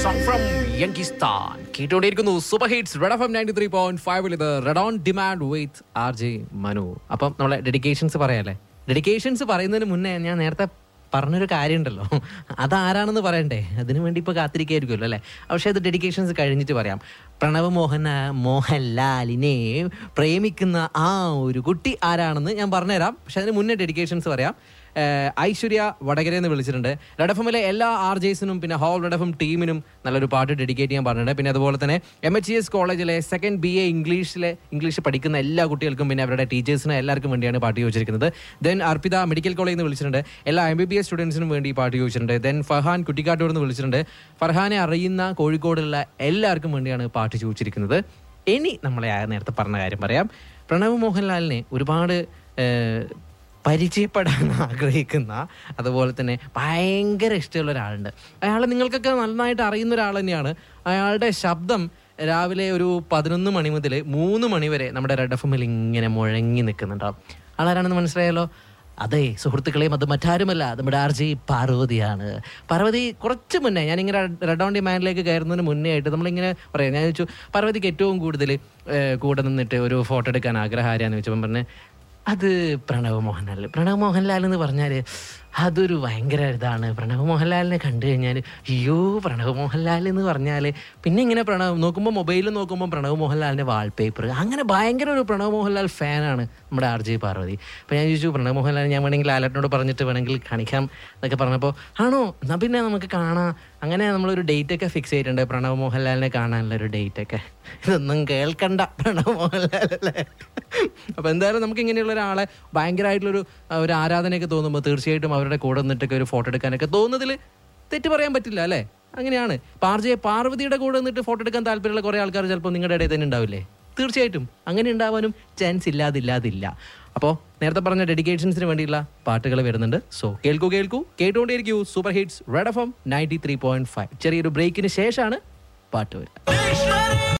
song from Yankistan. കേട്ടുകൊണ്ടിരിക്കുന്നു super hits red F M 93.5 ഇത് red on demand with RJ Manu. അപ്പം നമ്മളെ dedications പറയാല്ലേ. Dedications പറയുന്നതിന് മുന്നേ ഞാൻ നേരത്തെ പറഞ്ഞൊരു കാര്യമുണ്ടല്ലോ, അതാരാണെന്ന് പറയണ്ടേ? അതിനു വേണ്ടി ഇപ്പോൾ കാത്തിരിക്കായിരിക്കുമല്ലോ അല്ലേ? പക്ഷേ അത് ഡെഡിക്കേഷൻസ് കഴിഞ്ഞിട്ട് പറയാം. പ്രണവ് മോഹൻലാലിനെ പ്രേമിക്കുന്ന ആ ഒരു കുട്ടി ആരാണെന്ന് ഞാൻ പറഞ്ഞുതരാം. പക്ഷെ അതിന് മുന്നേ ഡെഡിക്കേഷൻസ് പറയാം. ഐശ്വര്യ വടകരയിൽ നിന്ന് വിളിച്ചിട്ടുണ്ട്. റെഡ് എഫ് എമ്മിലെ എല്ലാ RJസിനും പിന്നെ ഹോൾ റെഡ് എഫ് എം ടീമിനും നല്ലൊരു പാട്ട് ഡെഡിക്കേറ്റ് ചെയ്യാൻ പറഞ്ഞിട്ടുണ്ട്. പിന്നെ അതുപോലെ തന്നെ MHES കോളേജിലെ സെക്കൻഡ് BA ഇംഗ്ലീഷ് പഠിക്കുന്ന എല്ലാ കുട്ടികൾക്കും പിന്നെ അവരുടെ ടീച്ചേഴ്സിനും എല്ലാവർക്കും വേണ്ടിയാണ് പാട്ട് ചോദിച്ചിരിക്കുന്നത്. ദെൻ അർപ്പിത മെഡിക്കൽ കോളേജിൽ നിന്ന് വിളിച്ചിട്ടുണ്ട്. എല്ലാ MBBS സ്റ്റുഡൻസിനും വേണ്ടി പാട്ട് ചോദിച്ചിട്ടുണ്ട്. ദെൻ ഫർഹാൻ കുട്ടിക്കാട്ടൂർ നിന്ന് വിളിച്ചിട്ടുണ്ട്. ഫർഹാനെ അറിയുന്ന കോഴിക്കോടുള്ള എല്ലാവർക്കും വേണ്ടിയാണ് പാട്ട് ചോദിച്ചിരിക്കുന്നത്. ഇനി നമ്മളെ നേരത്തെ പറഞ്ഞ കാര്യം പറയാം. പ്രണവ് മോഹൻലാലിനെ ഒരുപാട് പരിചയപ്പെടാൻ ആഗ്രഹിക്കുന്ന, അതുപോലെ തന്നെ ഭയങ്കര ഇഷ്ടമുള്ള ഒരാളുണ്ട്. അയാളെ നിങ്ങൾക്കൊക്കെ നന്നായിട്ട് അറിയുന്ന ഒരാൾ തന്നെയാണ്. അയാളുടെ ശബ്ദം രാവിലെ ഒരു 11 മണി മുതൽ 3 മണി വരെ നമ്മുടെ റെഡ് എഫ് എമ്മിൽ ഇങ്ങനെ മുഴങ്ങി നിൽക്കുന്നുണ്ടാവും. ആളാരാണെന്ന് മനസ്സിലായല്ലോ? അതെ സുഹൃത്തുക്കളെയും, അത് മറ്റാരുമല്ല, നമ്മുടെ RJ പാർവതിയാണ്. പാർവതി കുറച്ച് മുന്നേ ഞാനിങ്ങനെ റെഡ് ഓൺ ഡിമാൻഡിലേക്ക് കയറുന്നതിന് മുന്നേ ആയിട്ട് നമ്മളിങ്ങനെ പറയാം. ഞാൻ ചോദിച്ചു പാർവതിക്ക് ഏറ്റവും കൂടുതൽ കൂടെ നിന്നിട്ട് ഒരു ഫോട്ടോ എടുക്കാൻ ആഗ്രഹം ആരാന്ന് ചോദിച്ചപ്പം പറഞ്ഞ് അത് പ്രണവ് മോഹൻലാൽ എന്ന് പറഞ്ഞാൽ അതൊരു ഭയങ്കര ഇതാണ്. പ്രണവ് മോഹൻലാലിനെ കണ്ടു കഴിഞ്ഞാൽ അയ്യോ പ്രണവ് മോഹൻലാൽ എന്ന് പറഞ്ഞാൽ പിന്നെ ഇങ്ങനെ നോക്കുമ്പോൾ മൊബൈലിൽ നോക്കുമ്പോൾ പ്രണവ് മോഹൻലാലിൻ്റെ വാൾപേപ്പർ, അങ്ങനെ ഭയങ്കര ഒരു പ്രണവ് മോഹൻലാൽ ഫാനാണ് നമ്മുടെ RJ പാർവതി. അപ്പോൾ ഞാൻ ചോദിച്ചു പ്രണവ് മോഹൻലാൽ ഞാൻ വേണമെങ്കിൽ ലാലേട്ടനോട് പറഞ്ഞിട്ട് വേണമെങ്കിൽ കാണിക്കാം എന്നൊക്കെ പറഞ്ഞപ്പോൾ ആണോ എന്നാൽ പിന്നെ നമുക്ക് കാണാം. അങ്ങനെ നമ്മളൊരു ഡേറ്റൊക്കെ ഫിക്സ് ചെയ്തിട്ടുണ്ട്, പ്രണവ് മോഹൻലാലിനെ കാണാനുള്ളൊരു ഡേറ്റൊക്കെ. ഇതൊന്നും കേൾക്കണ്ട പ്രണവ് മോഹൻലാലല്ലേ. അപ്പോൾ എന്തായാലും നമുക്ക് ഇങ്ങനെയുള്ള ഒരാളെ ഭയങ്കരമായിട്ടുള്ളൊരു ആരാധനയൊക്കെ തോന്നുമ്പോൾ തീർച്ചയായിട്ടും അവരുടെ കൂടെ നിന്നിട്ടൊക്കെ ഒരു ഫോട്ടോ എടുക്കാനൊക്കെ തോന്നുന്നതിൽ തെറ്റ് പറയാൻ പറ്റില്ല അല്ലേ? അങ്ങനെയാണ്. RJ പാർവതിയുടെ കൂടെ നിന്നിട്ട് ഫോട്ടോ എടുക്കാൻ താല്പര്യമുള്ള കുറേ ആൾക്കാർ ചിലപ്പോൾ നിങ്ങളുടെ ഇടയിൽ തന്നെ ഉണ്ടാവില്ലേ? തീർച്ചയായിട്ടും അങ്ങനെ ഉണ്ടാവാനും ചാൻസ് ഇല്ലാതില്ല. അപ്പോൾ നേരത്തെ പറഞ്ഞ ഡെഡിക്കേഷൻസിന് വേണ്ടിയുള്ള പാട്ടുകൾ വരുന്നുണ്ട്. സോ കേട്ടുകൊണ്ടേയിരിക്കൂ super hits red F M 93.5. ചെറിയൊരു ബ്രേക്കിന് ശേഷമാണ് പാട്ട് വരിക.